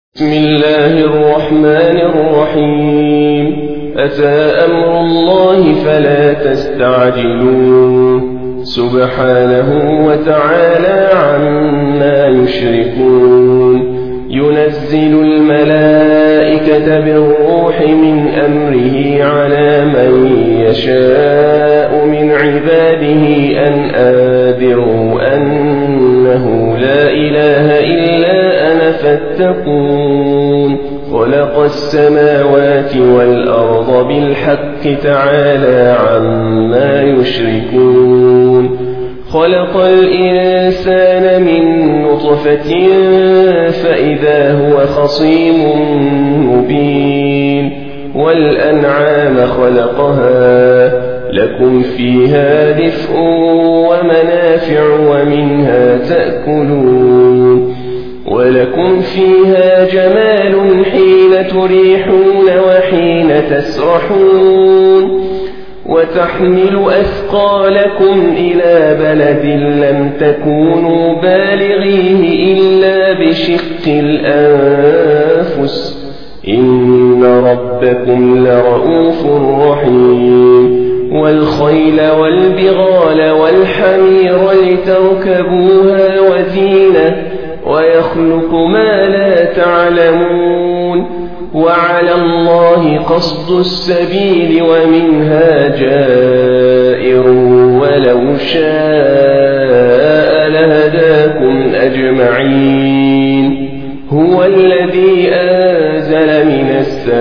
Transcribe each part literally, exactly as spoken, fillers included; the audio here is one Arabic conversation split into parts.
بسم الله الرحمن الرحيم. أتى أمر الله فلا تستعجلوه سبحانه وتعالى عما يشركون. ينزل الملائكة بالروح من أمره على من يشاء من عباده أن أنذروا أنه لا إله إلا أنا فاتقون. خلق السماوات والأرض بالحق تعالى عما يشركون. خلق الإنسان من نطفة فإذا هو خصيم مبين. والأنعام خلقها لكم فيها دفء ومنافع ومنها تأكلون. ولكم فيها جمال حين تريحون وحين تسرحون. وتحمل أثقالكم إلى بلد لم تكونوا بالغيه إلا بشق الأنفس إن ربكم لرؤوف رحيم. والخيل والبغال والحمير لتركبوها وزينة ويخلق ما لا تعلمون. وعلى الله قصد السبيل ومنها جائر ولو شاء لهداكم أجمعين. هو الذي أنزل من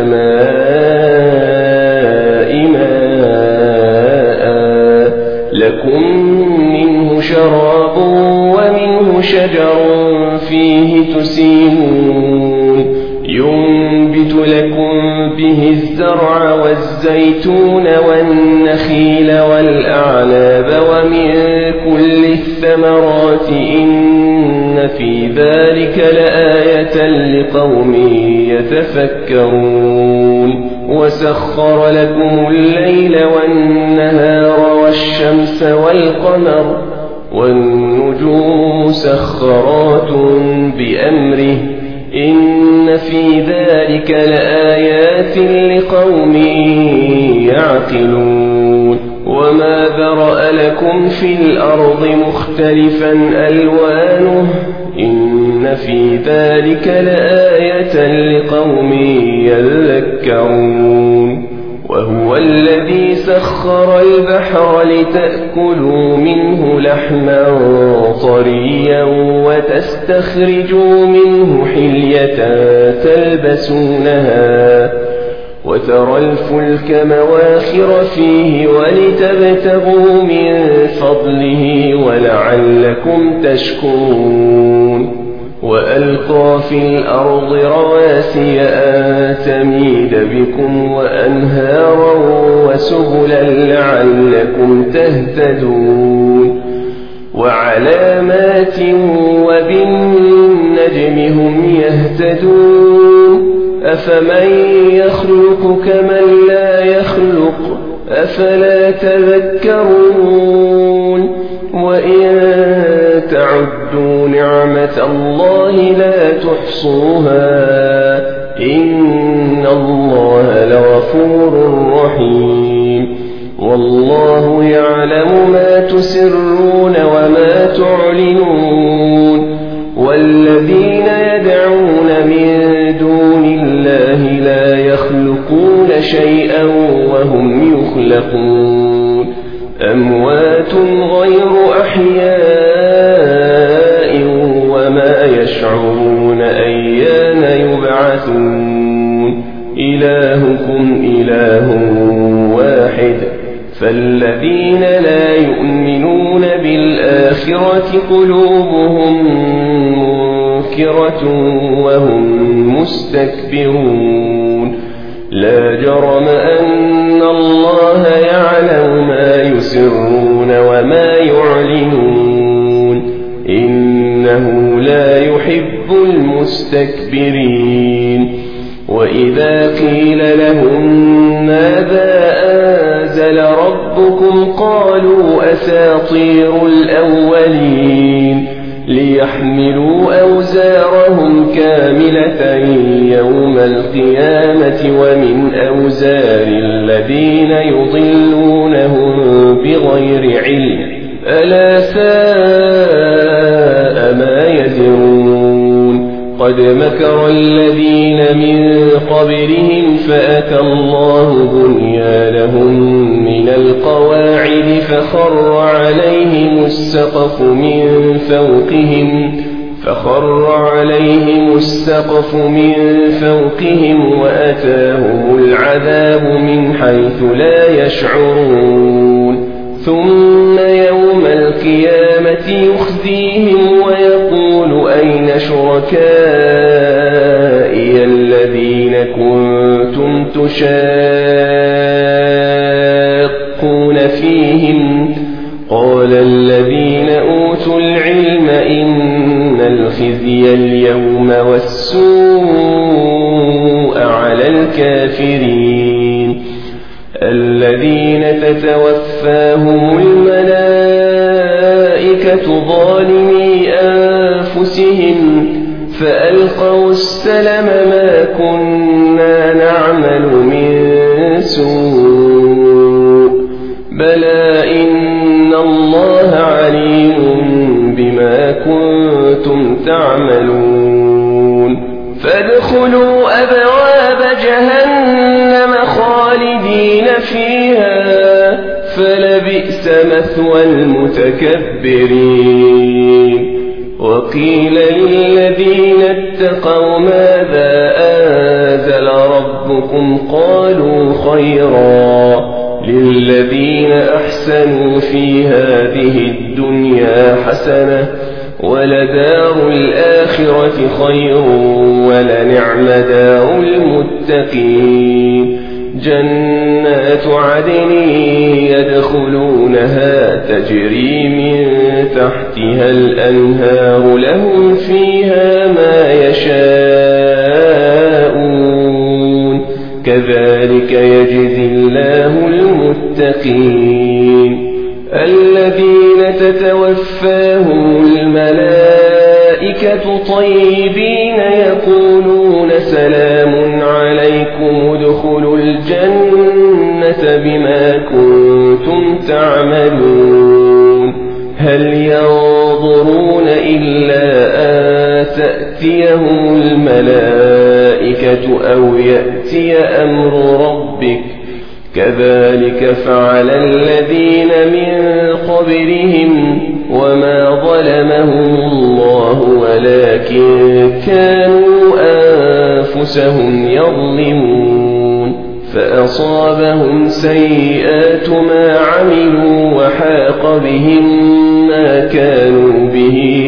السماء ماء لكم منه شراب ومنه شجر فيه تسيمون. ينبت لكم به الزرع والزيتون والنخيل والأعناب ومن كل الثمرات إن في ذلك لآية لقوم يتفكرون. وسخر لكم الليل والنهار والشمس والقمر والنجوم مسخرات بأمره إن في ذلك لآيات لقوم يعقلون. وما ذرأ لكم في الأرض مختلفا ألوانه إن في ذلك لآية لقوم يذكرون. وهو الذي سخر البحر لتأكلوا منه لحما طريا وتستخرجوا منه حلية تلبسونها وترى الفلك مواخر فيه ولتبتغوا من فضله ولعلكم تشكرون. وألقى في الأرض رواسي أن تميد بكم وأنهارا وسبلا لعلكم تهتدون. وعلامات وبالنجم هم يهتدون. أفمن يخلق كمن لا يخلق أفلا تذكرون. وإن تعدوا نعمة الله لا تحصوها إن الله لغفور رحيم. والله يعلم ما تسرون وما تعلنون. والذين يدعون من دون الله لا يخلقون شيئا وهم يخلقون. أموات غير أحياء وما يشعرون أيان يبعثون. إلهكم إله واحد فالذين لا يؤمنون بالآخرة قلوبهم منكرة وهم مستكبرون. لا جرم أن الله يعلم ما يسرون وما يعلنون إنه لا يحب المستكبرين. وإذا قيل لهم ماذا أنزل ربكم قالوا أساطير الأولين ليحملوا أوزارهم كاملة يوم القيامة ومن أوزار الذين يضلونهم بغير علم ألا ساء ما يزرون قد مكر الذين من قبلهم فأتى الله بنيانهم من القواعد فخر عليهم السقف من فوقهم فخر عليهم السقف من فوقهم وأتاهم العذاب من حيث لا يشعرون ثم يوم القيامة يخزيهم ويقول أين شركائي الذين كنتم تشاقون فيهم قال الذين أوتوا العلم إن الخزي اليوم والسوء على الكافرين الذين تتوفاهم الملائكة ظالمي أنفسهم فألقوا السلم ما كنا نعمل من سوء بلى إن الله عليم بما كنتم تعملون فادخلوا أبواب جهنم خالدين فيها فلبئس مثوى المتكبرين وقيل للذين اتقوا ماذا أنزل ربكم قالوا خيرا للذين أحسنوا في هذه الدنيا حسنة ولدار الآخرة خير ولنعم دار المتقين جنات عدن يدخلونها تجري من تحتها الأنهار لهم فيها ما يشاءون كذلك يجزي الله المتقين الذين تتوفاهم الملائكة طيبين يقولون سلام عليكم ادخلوا الجنة بما كنتم تعملون هل ينظرون إلا أن تأتيهم الملائكة أو يأتي أمر ربك كذلك فعل الذين من قبلهم وما ظلمهم الله ولكن كانوا أنفسهم يظلمون فأصابهم سيئات ما عملوا وحاق بهم ما كانوا به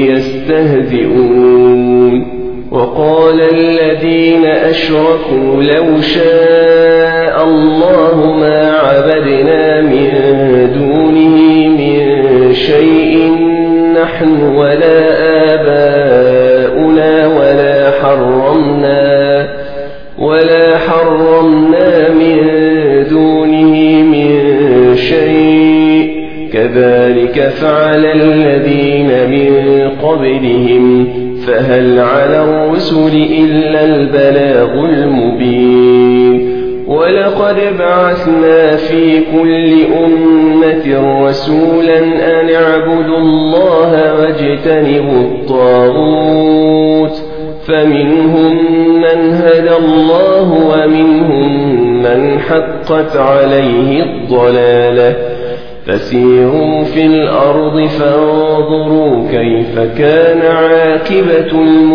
يستهزئون وقال الذين أشركوا لو شاء الله ما عبدنا من دونه من شيء نحن ولا آباؤنا ولا حرمنا ولا حرمنا من دونه من شيء كذلك فعل الذين من قبلهم فهل على الرسل إلا البلاغ المبين ولقد بعثنا في كل أمة رسولا أن اعبدوا الله واجتنبوا الطاغوت فمنهم من هدى الله ومنهم من حقت عليه الضلالة فسيروا في الأرض فانظروا كيف كان عاقبة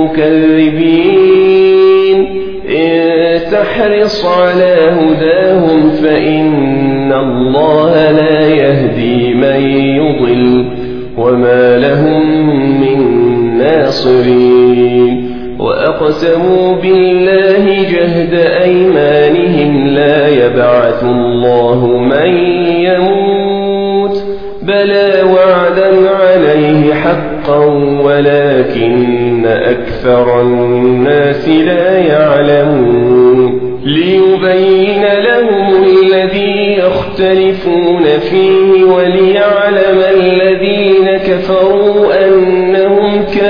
المكذبين إن تحرص على هداهم فإن الله لا يهدي من يضل وما لهم من ناصرين وأقسموا بالله جهد أيمانهم لا يبعث الله من يموت بلى وعدا عليه حقا ولكن أكثر الناس لا يعلمون ليبين لهم الذي يختلفون فيه وليعلم الذين كفروا أنهم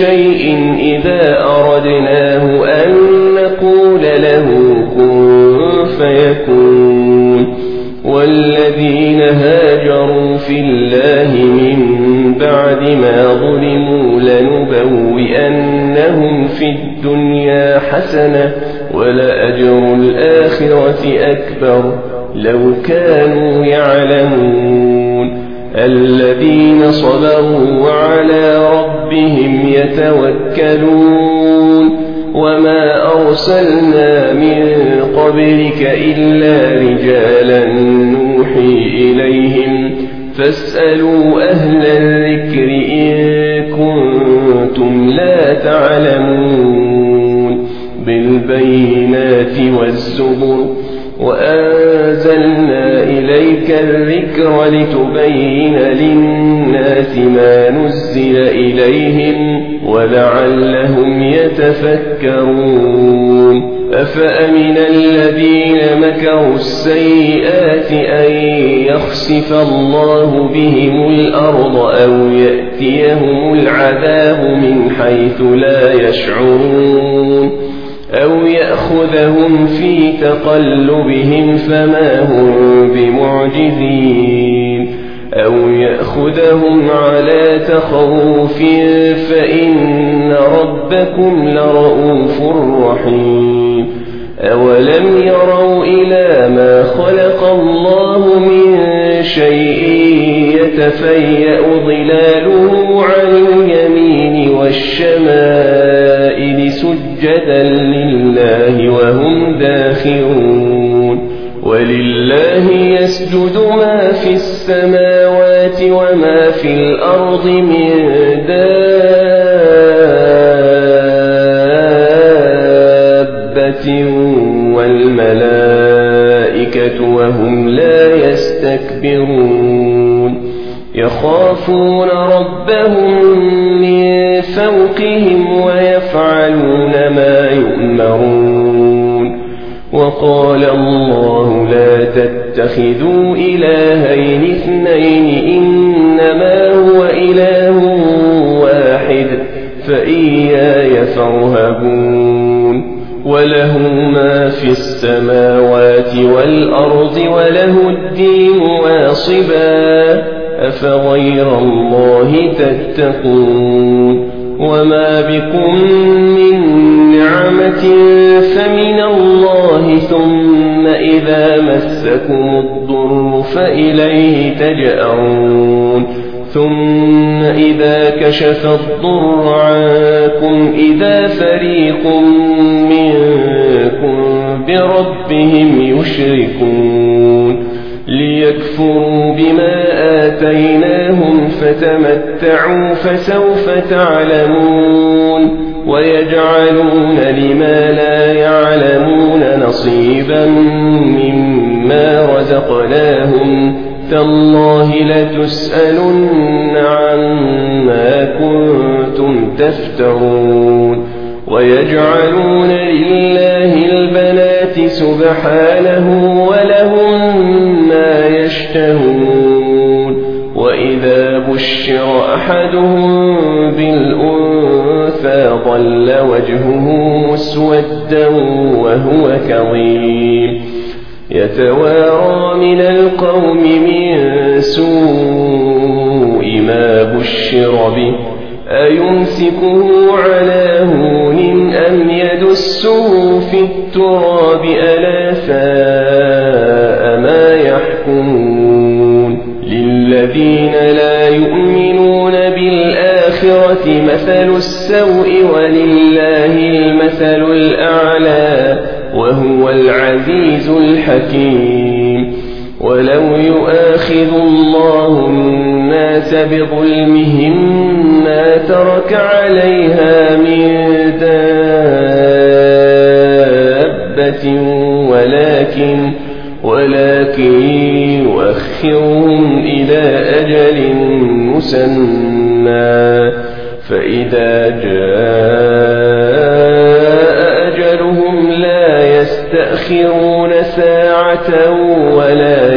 شيء إذا أردناه أن نقول له كن فيكون والذين هاجروا في الله من بعد ما ظلموا لنبوئنهم في الدنيا حسنة ولأجر الآخرة أكبر لو كانوا يعلمون الذين صبروا وعلى ربهم يتوكلون وما أرسلنا من قبلك إلا رجالا نوحي إليهم فاسألوا أهل الذكر إن كنتم لا تعلمون بالبينات والزبر وأنزلنا إليك الذكر لتبين للناس ما نزل إليهم ولعلهم يتفكرون أفأمن الذين مكروا السيئات أن يخسف الله بهم الأرض أو يأتيهم العذاب من حيث لا يشعرون أو يأخذهم في تقلبهم فما هم بمعجزين أو يأخذهم على تخوف فإن ربكم لرؤوف رحيم أولم يروا إلى ما خلق الله من شيء يتفيأ ظلاله عن اليمين والشمائل سجدا لله وهم داخرون ولله يسجد ما في السماوات وما في الأرض من دابة والملائكة وهم لا يستكبرون يخافون ربهم من فوقهم ويفعلون ما يؤمرون وقال الله لا تتخذوا إلهين اثنين إنما هو إله واحد فإياي فارهبون وله ما في السماوات والأرض وله الدين واصبا أفغير الله تتقون وما بكم من نعمة فمن الله ثم إذا مسكم الضر فإليه تجأرون ثم إذا كشف الضر عنكم إذا فريق منكم بربهم يشركون ليكفروا بما آتيناهم فتمتعوا فسوف تعلمون ويجعلون لما لا يعلمون نصيبا مما رزقناهم تالله لتسألن عما كنتم تفترون ويجعلون لله البنات سبحانه ولهم ما يشتهون وإذا بشر أحدهم بالأنثى ظل وجهه مسودا وهو كظيم يتوارى من القوم من سوء ما بشر به أيمسكه على هون أم يدسه في التراب ألا ساء ما يحكمون للذين لا يؤمنون بالآخرة مثل السوء ولله المثل الأعلى وهو العزيز الحكيم ولو يؤاخذ الله الناس بظلمهم ما ترك عليها من دابة ولكن ولكن يؤخرهم إلى أجل مسمى فإذا جاء أجلهم لا يستأخرون ساعة ولا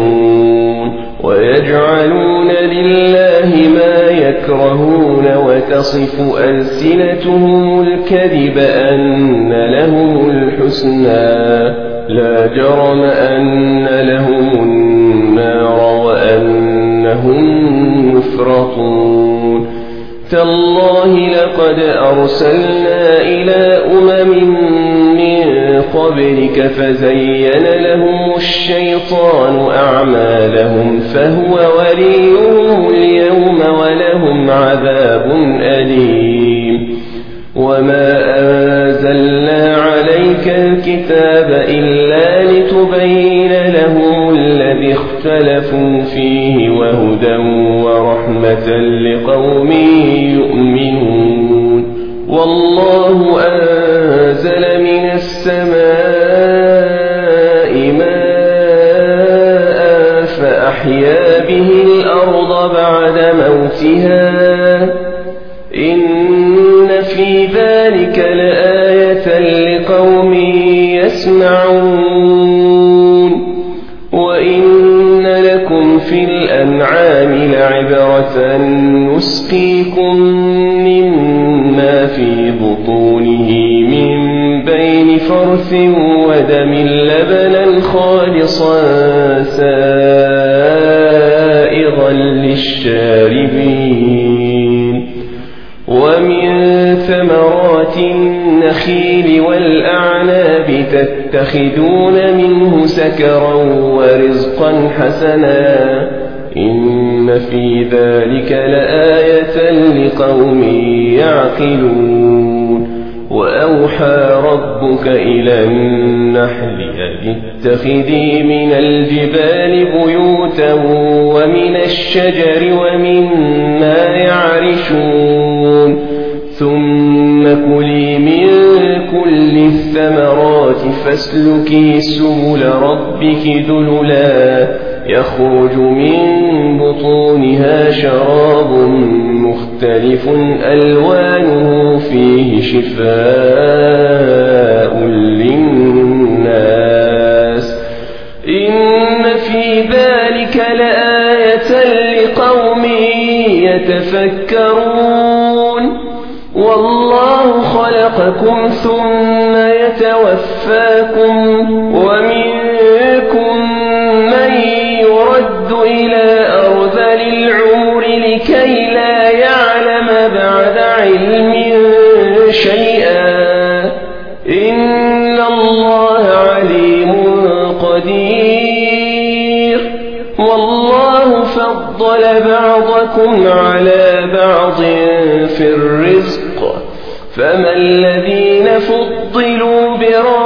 يستقدمون ويجعلون لله ما يكرهون وترى تصف ألسنتهم الكذب أن لهم الحسنى لا جرم أن لهم النار وأنهم مفرطون تالله لقد أرسلنا إلى أمم من قبلك فزين لهم الشيطان أعمالهم فهو وليهم اليوم ولهم عذاب أليم وما أنزلنا عليك الكتاب إلا لتبين لهم الذي اختلفوا فيه وهدى ورحمة لقوم يؤمنون والله أنزل من السماء ماء فأحيا به الأرض بعد موتها إن في ذلك لآية لقوم يسمعون وإن لكم في الأنعام لعبرة نسقيكم مما في بطونه من بين فرث ودم لبنا خالصا سائغا للشاربين ومن ثمرات النخيل والأعناب تتخذون منه سكرا ورزقا حسنا إن في ذلك لآية لقوم يعقلون وأوحى ربك إلى النحل أن اتخذي من الجبال بيوتا ومن الشجر ومما يعرشون ثم كلي من كل الثمرات فاسلكي سبل ربك ذللا يخرج من بطونها شراب مختلف ألوانه فيه شفاء للناس إن في ذلك لآية لقوم يتفكرون والله خلقكم ثم يتوفاكم ومنكم من يرد إلى أرذل العمر لكي لا يعلم بعد علم شيئا إن الله عليم قدير والله فضل بعضكم على بعض في الرزق فما الذين فضلوا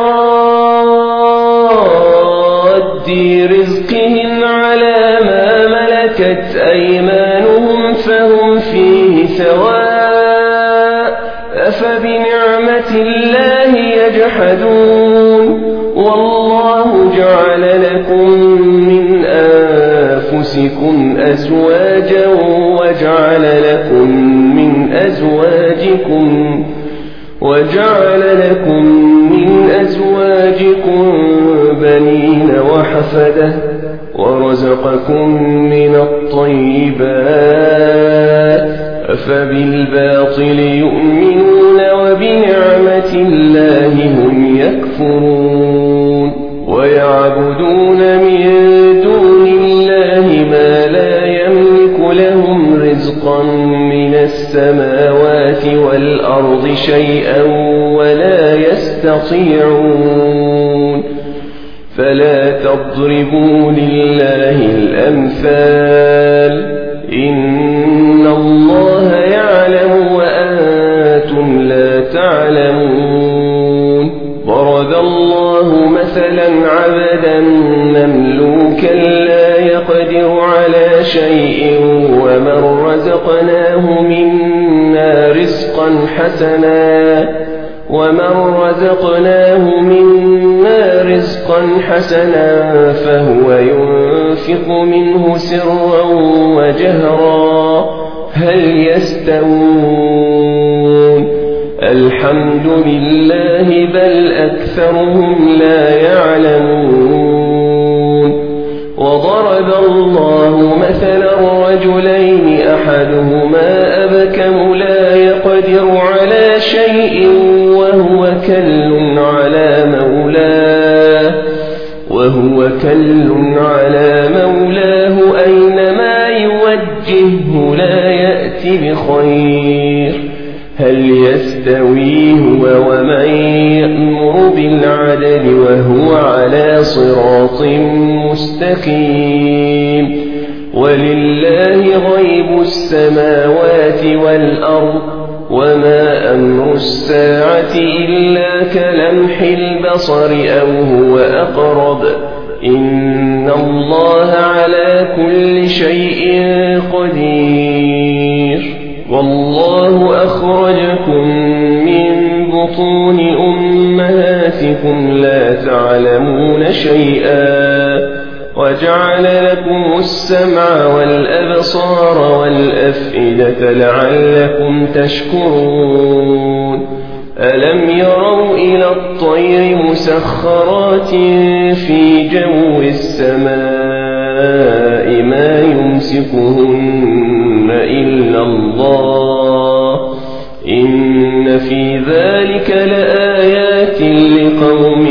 براد رزقهم على ما ملكت أيمانهم فهم فيه سواء أفبنعمة الله يجحدون والله جعل لكم من أنفسكم أزواجا وجعل لكم من أزواجكم وجعل لكم من أزواجكم بنين وحفدة ورزقكم من الطيبات أفبالباطل يؤمنون وبنعمة الله هم يكفرون ويعبدون من دون الله ما لا يملك لهم رزقا من السماوات والأرض شيئا ولا يستطيعون فلا تضربوا لله الأمثال إن الله يعلم وأنتم لا تعلمون ضرب الله مثلا عبدا مملوكا لا يقدر على شيء ومن رزقناه منا رزقا حسنا ومن رزقناه منا رزقا حسنا فهو ينفق منه سرا وجهرا هل يستوون الحمد لله بل أكثرهم لا يعلمون وضرب الله مثلا رجلين أحدهما أبكم لا لا يأتي بخير هل يستوي هو ومن يأمر بالعدل وهو على صراط مستقيم ولله غيب السماوات والأرض وما أمر الساعة إلا كلمح البصر أو هو أقرب إن الله على كل شيء قدير والله أخرجكم من بطون أمهاتكم لا تعلمون شيئا وجعل لكم السمع والأبصار والأفئدة لعلكم تشكرون ألم يروا إلى الطير مسخرات في جو السماء ما يمسكهن إلا الله إن في ذلك لآيات لقوم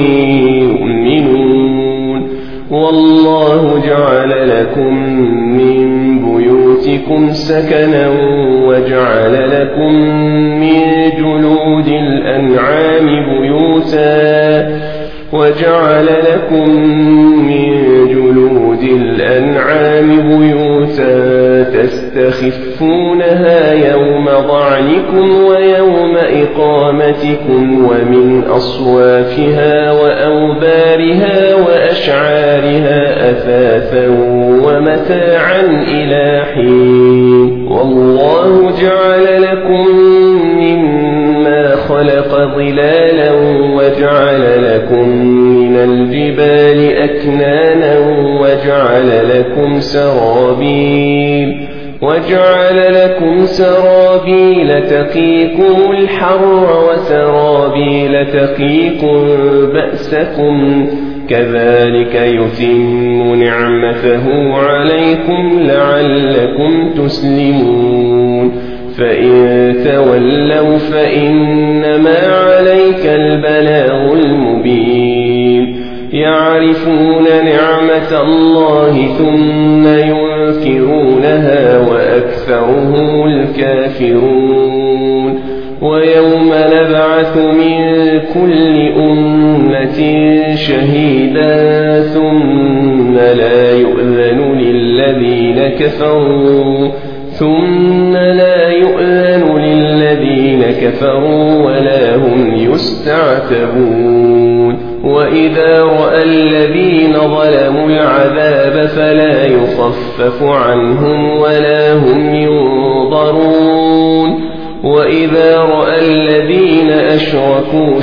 يؤمنون والله جعل لكم من بيوتكم سكنا وجعل لكم من جلود الأنعام بيوتا وجعل لكم من جلود الأنعام بيوتا تستخفونها يوم ضعنكم ويوم إقامتكم ومن أصوافها وأوبارها وأشعارها أثاثا ومتاعا إلى حين والله جعل لكم مما خلق ظلالا وجعل لكم من الجبال أكنانا وجعل لكم سرابيل وجعل لكم سرابيل تقيكم الحر وسرابيل تقيكم بأسكم كذلك يتم نعمته عليكم لعلكم تسلمون فإن تولوا فإنما عليك البلاغ المبين يعرفون نعمة الله ثم ينكرونها وأكثرهم الكافرون ويوم نبعث من كل أمة شهيدا ثم لا يؤذن للذين كفروا ثم لا يؤذن للذين كفروا ولا هم يستعتبون وإذا رأى الذين ظلموا العذاب فلا يخفف عنهم ولا هم ينظرون وإذا رأى الذين أشركوا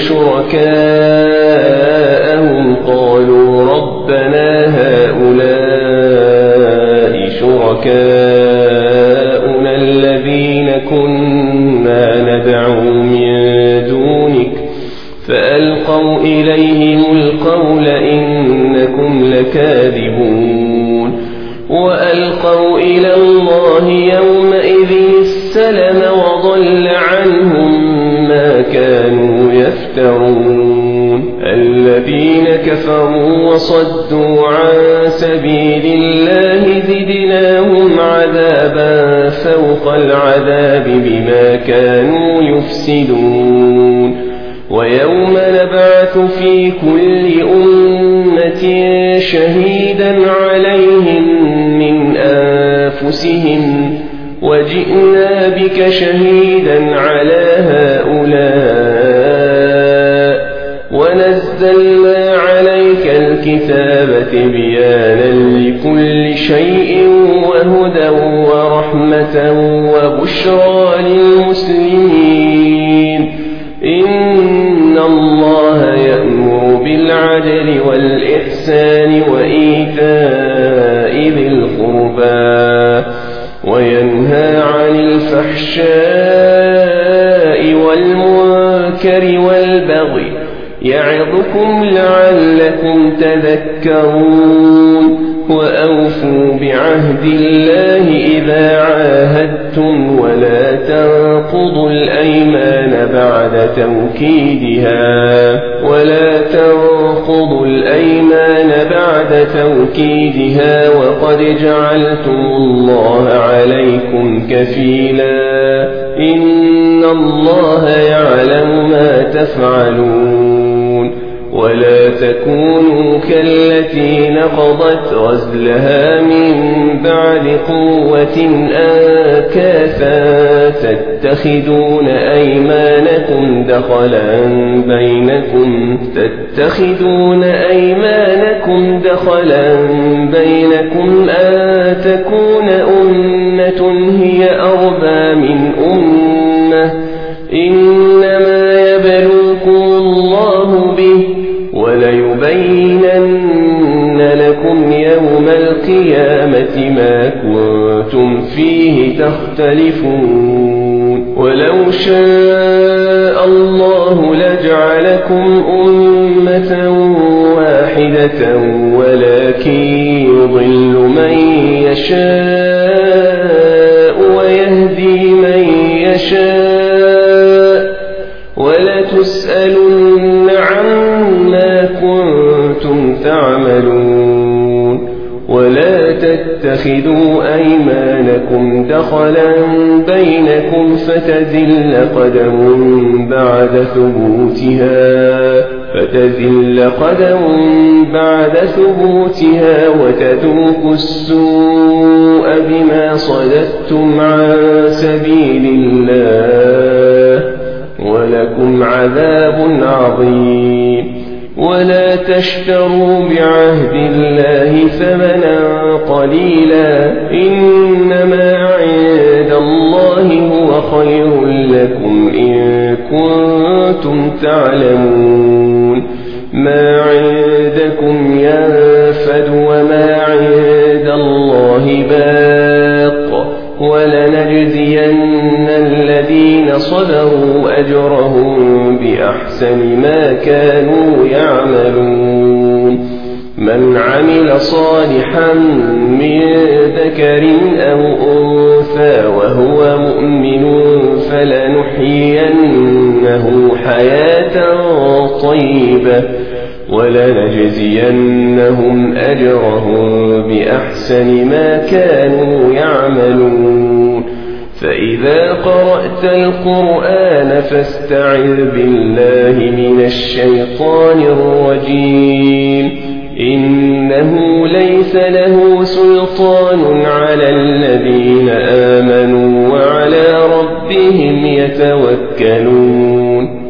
شركاءهم قالوا ربنا هؤلاء شركاؤنا الذين كنا ندعو من دونك فألقوا إليهم القول إنكم لكاذبون وألقوا إلى الله يومئذ السلم وضل عنهم ما كانوا يفترون الذين كفروا وصدوا عن سبيل الله زدناهم عذابا فوق العذاب بما كانوا يفسدون ويوم نبعث في كل أمة شهيدا عليهم من أنفسهم وجئنا بك شهيدا على هؤلاء ونزلنا عليك الكتاب تبيانا لكل شيء وهدى ورحمة وبشرى للمسلمين إن الله يأمر بالعدل والإحسان وإيتاء ذي القربى وينهى عن الفحشاء والمنكر والبغي يعظكم لعلكم تذكرون وأوفوا بعهد الله إذا عاهدتم ولا تنقضوا الأيمان بعد توكيدها ولا تنقضوا الأيمان بعد توكيدها وقد جعلتم الله عليكم كفيلا إن الله يعلم ما تفعلون ولا تكونوا كالتي نقضت غزلها من بعد قوة أنكاثا تتخذون أيمانكم دخلا بينكم تتخذون أيمانكم دخلا بينكم أن تكون أمة هي أربى من أمة إنما يبلوكم الله به وليبينن لكم يوم القيامة ما كنتم فيه تختلفون ولو شاء الله لجعلكم أمة واحدة ولكن يضل من يشاء ويهدي من يشاء ولتسألن عما كنتم تعملون ولا تتخذوا أيمانكم دخلا بينكم فتزل قدم بعد ثبوتها فتزل قدم بعد ثبوتها وتذوقوا السوء بما صددتم عن سبيل الله ولكم عذاب عظيم ولا تشتروا بعهد الله ثمنا قليلا إنما عند الله هو خير لكم إن كنتم تعلمون ما عندكم ينفد وما عند الله باق ولنجزين الذين صبروا أجرهم بأحسن ما كانوا يعملون من عمل صالحا من ذكر أو أنثى وهو مؤمن فلنحيينه حياة طيبة ولنجزينهم أجرهم بأحسن ما كانوا يعملون فإذا قرأت القرآن فاستعذ بالله من الشيطان الرجيم إنه ليس له سلطان على الذين آمنوا وعلى ربهم يتوكلون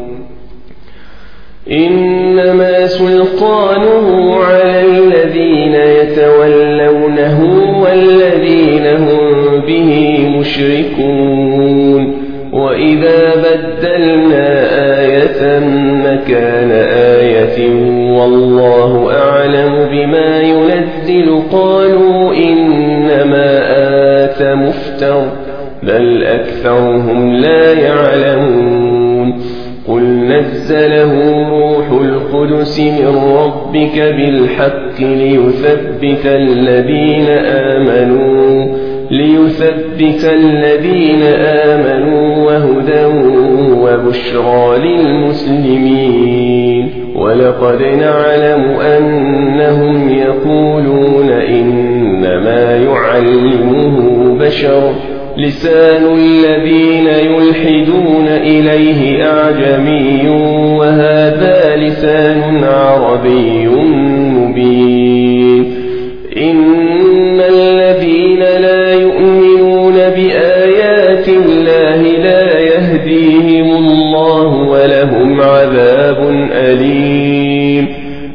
إنما سلطانه على الذين يتولونه والذين هم به مشركون وإذا بدلنا آية مكان آية والله أعلم بما ينزل قالوا إنما أنت مفتر بل أكثرهم لا يعلمون قل نزله روح القدس من ربك بالحق ليثبت الذين آمنوا ليثبت الذين آمنوا وهدى وبشرى للمسلمين ولقد نعلم أنهم يقولون إنما يعلمه بشر لسان الذين يلحدون إليه أعجمي وهذا لسان عربي مبين إن الذين لا يؤمنون بآيات الله لا يهديهم الله ولهم عذاب أليم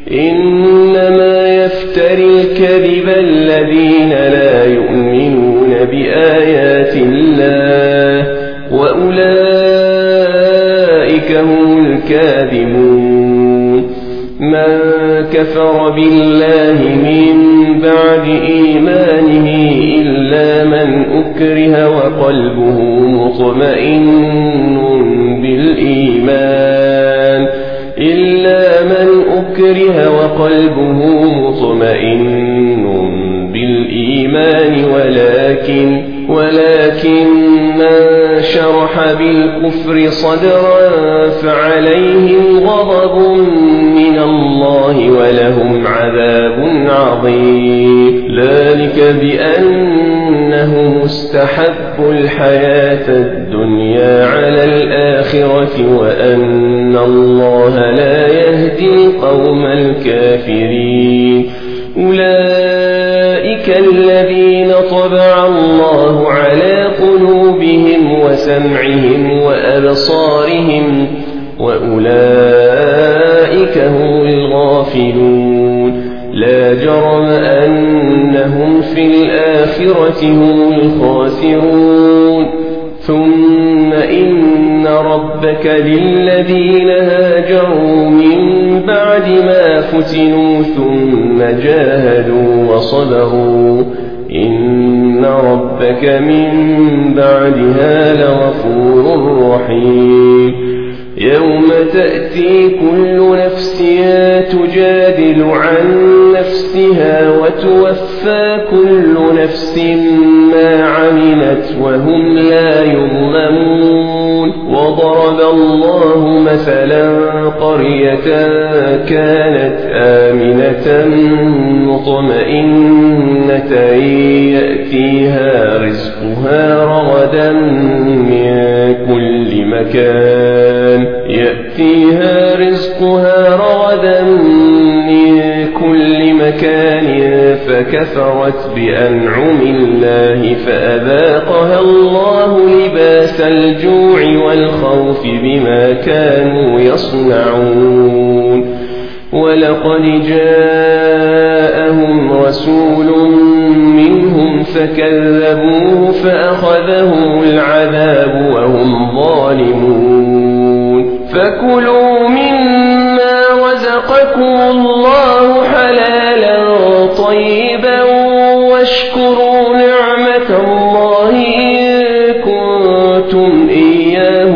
إنما يفتري الكذب الذين لا يؤمنون بآيات الله وأولئك هم الكاذبون من كفر بالله من بعد إيمانه إلا من أكره وقلبه مطمئن بالإيمان إلا من أكره أكره وقلبه مطمئن بالإيمان ولكن ولكن من شرح بالكفر صدرا فعليهم غضب من الله ولهم عذاب عظيم. ذلك بأنهم استحبوا الحياة الدنيا على الآخرة وأن الله لا يهدي القوم الكافرين. أولئك الذين طبع الله على قلوبهم وسمعهم وأبصارهم وأولئك هم الغافلون. لا جرم أنهم في الآخرة هم الخاسرون. ثم إن ربك للذين هاجروا من بعد ما فتنوا ثم جاهدوا وصبروا إن ربك من بعدها لغفور رحيم. يوم تأتي كل نفس تجادل عن نفسها وتوفى كل نفس ما عملت وهم لا يظلمون. وضرب الله مثلا قرية كانت آمنة مطمئنة يأتيها رزقها رغدا من كل مكان يأتيها رزقها رغدا من كل مكان فكفرت بأنعم الله فأذاقها الله لباس الجوع والخوف بما كانوا يصنعون. ولقد جاءهم رسول منهم فكذبوه فأخذهم العذاب وهم ظالمون. فكلوا مما رزقكم الله حلالا طيبا واشكروا نعمة الله إن كنتم إياه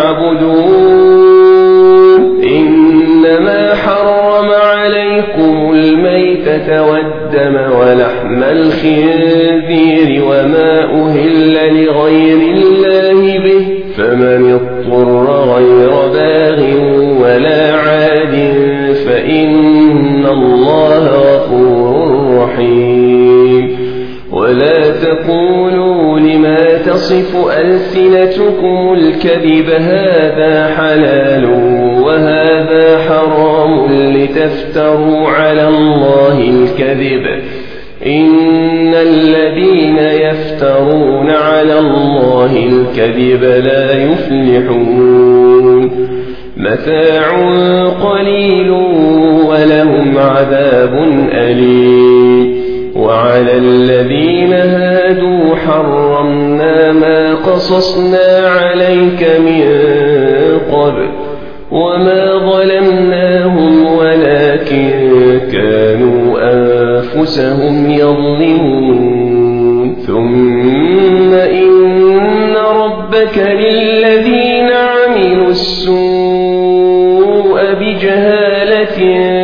تعبدون. إنما حرم عليكم الميتة والدم ولحم الخنزير وما أهل لغير الله به فمن اضطر غير باغ ولا عاد فإن الله غفور رحيم. ولا تقولوا لما تصف ألسنتكم الكذب هذا حلال وهذا حرام لتفتروا على الله الكذب إن الذين يفترون على الله الكذب لا يفلحون. متاع قليل ولهم عذاب أليم. وعلى الذين هادوا حرمنا ما قصصنا عليك من قبل وما ظلمناهم ولكن كانوا أنفسهم يظلمون. ثم إن ربك للذين عملوا السوء بجهالة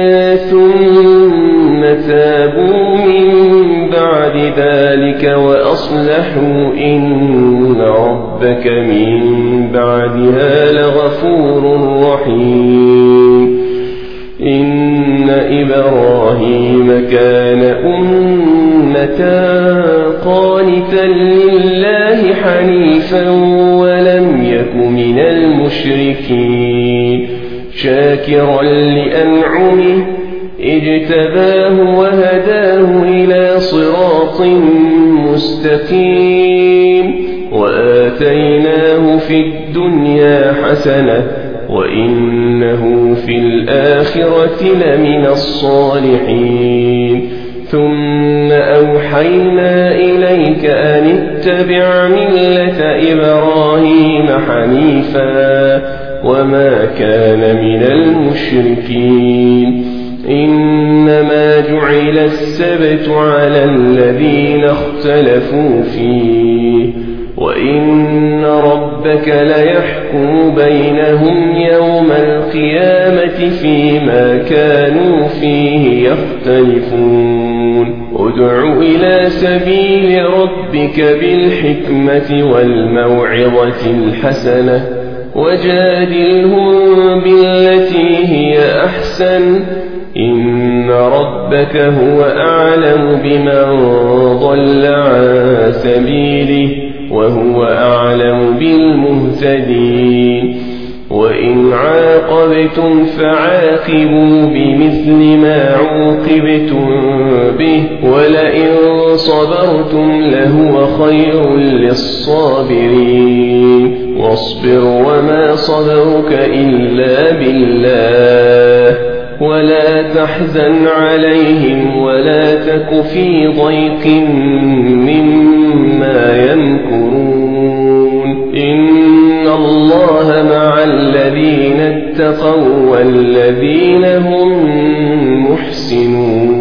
ثم تابوا من بعد ذلك وأصلحوا إن ربك من بعدها لغفور رحيم. إن إبراهيم كان أمة قانتا لله حنيفا ولم يك من المشركين شاكرا لأنعمه اجتباه وهداه إلى صراط مستقيم. وآتيناه في الدنيا حسنة وإنه في الآخرة لمن الصالحين. ثم أوحينا إليك أن اتبع ملة إبراهيم حنيفا وما كان من المشركين. إنما جعل السبت على الذين اختلفوا فيه وإن ربك ربك ليحكم بينهم يوم القيامة فيما كانوا فيه يختلفون ادع إلى سبيل ربك بالحكمة والموعظة الحسنة وجادلهم بالتي هي أحسن إن ربك هو أعلم بمن ضل عن سبيله وهو أعلم بالمهتدين وإن عاقبتم فعاقبوا بمثل ما عوقبتم به ولئن صبرتم لهو خير للصابرين واصبر وما صبرك إلا بالله ولا تحزن عليهم ولا تك في ضيق مما يمكرون إن الله مع الذين اتقوا والذين هم محسنون